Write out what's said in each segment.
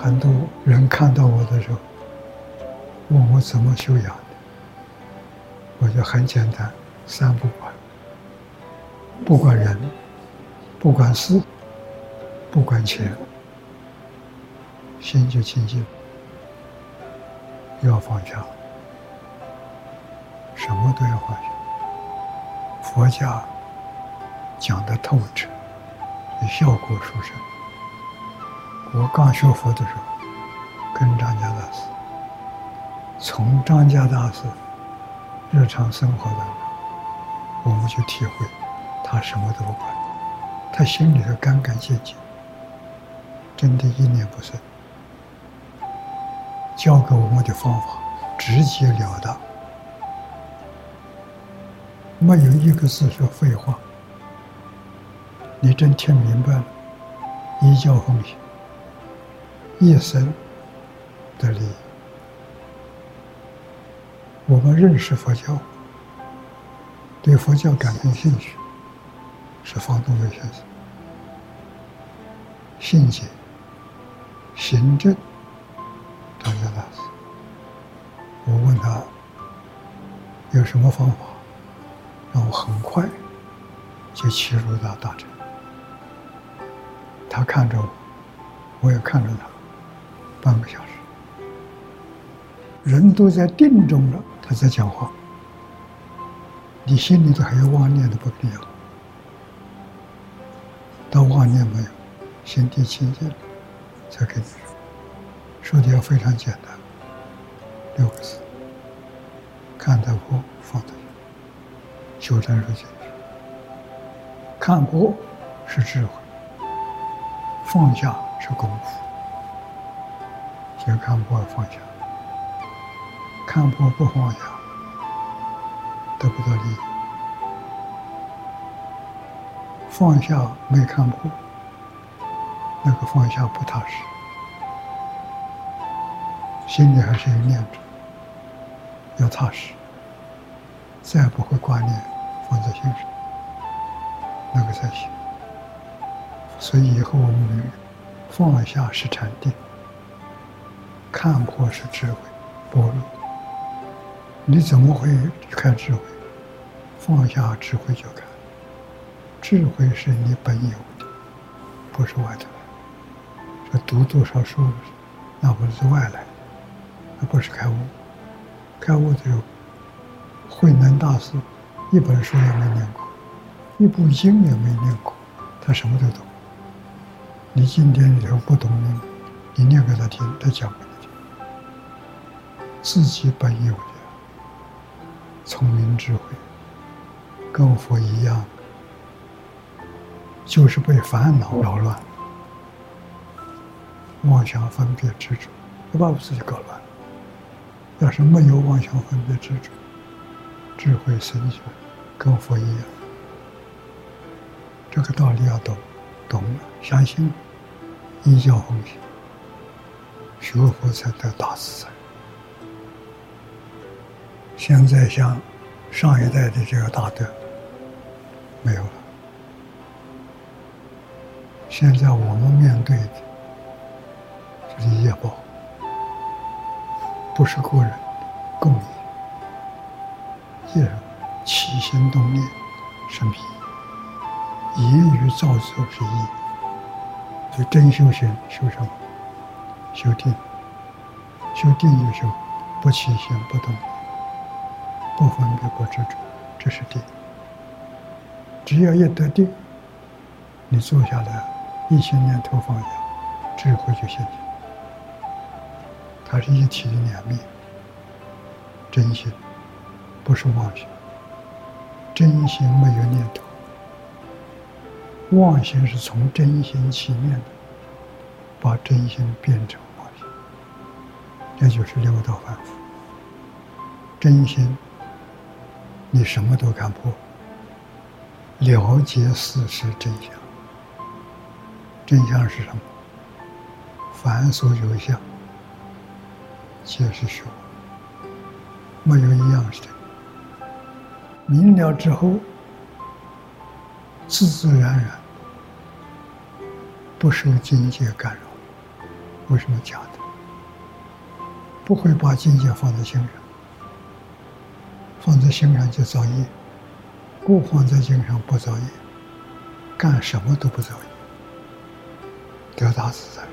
很多人看到我的时候，问我怎么修养的，我就很简单，三不管：不管人，不管事，不管钱，心就清净，要放下，什么都要放下。佛家讲得透彻，效果殊胜。我刚学佛的时候，跟张家大师，从张家大师日常生活当中，我们去体会，他什么都不管，他心里头干干净净，真的一念不生。教给我们的方法直截了当，没有一个字说废话。你真听明白了，依教奉行，一生的利益。我们认识佛教，对佛教感兴趣，是方东岳先生。信解、行正，张家大师。我问他有什么方法，让我很快就切入到大乘。他看着我，我也看着他，半个小时，人都在定中了，他在讲话，你心里头还有妄念都不必要，到妄念没有，心地清净了，才跟你说的要非常简单，6个字：看得破，放得下，修真入进去。看破是智慧，放下是功夫。先看破放下，看破不放下，得不到利益；放下没看破，那个放下不踏实，心里还是有念着，要踏实，再不会挂念，放在心上，那个才行。所以以后我们明白，放下是禅定，看破是智慧般若。你怎么会开智慧？放下智慧就开。智慧是你本有的，不是外头来。这读多少书，那不是外来的，那不是开悟。开悟只有慧能大师，一本书也没念过，一部经也没念过，他什么都懂。你今天里头不懂，你念给他听，他讲给你听。自己本有的聪明智慧，跟佛一样，就是被烦恼扰乱，妄想分别执着，就把我自己搞乱了。要是没有妄想分别执着，智慧深觉，跟佛一样。这个道理要懂，懂了，相信了，依教奉行，学佛才得大自在。现在像上一代的这个大德没有了，现在我们面对的就是业报，不是个人共业，业人起心动念是迷，言语造作是业。所以真修行修什么？修定，修定就修不起心不动念，不分别不执着，这是定。只要一得定，你坐下来，一心念头放下，智慧就现前。它是一体的两面，真心不是妄心，真心没有念头，妄心是从真心起念的，把真心变成妄心，这就是六道反复。真心你什么都看破，了解事实真相。真相是什么？凡所有相，皆是虚妄，没有一样是真。明了之后，自自然然，不受境界干扰， 为什么假的？不会把境界放在心上，放在心上就造业，不放在心上不造业，干什么都不造业，得大自在。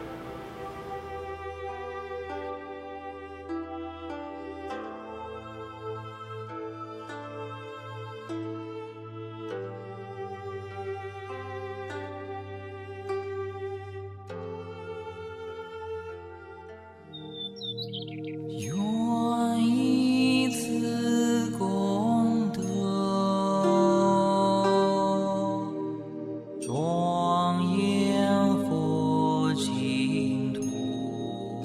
愿以此功德，庄严佛净土，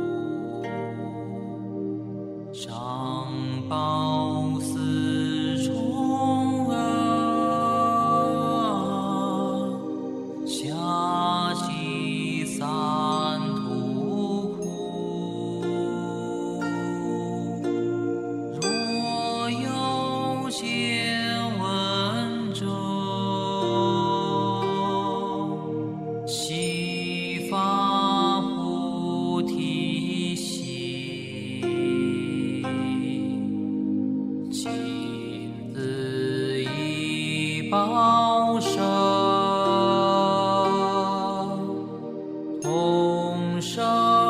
上报四重恩，下济三途苦。若有见闻者，悉发菩提心，尽自以报身，同生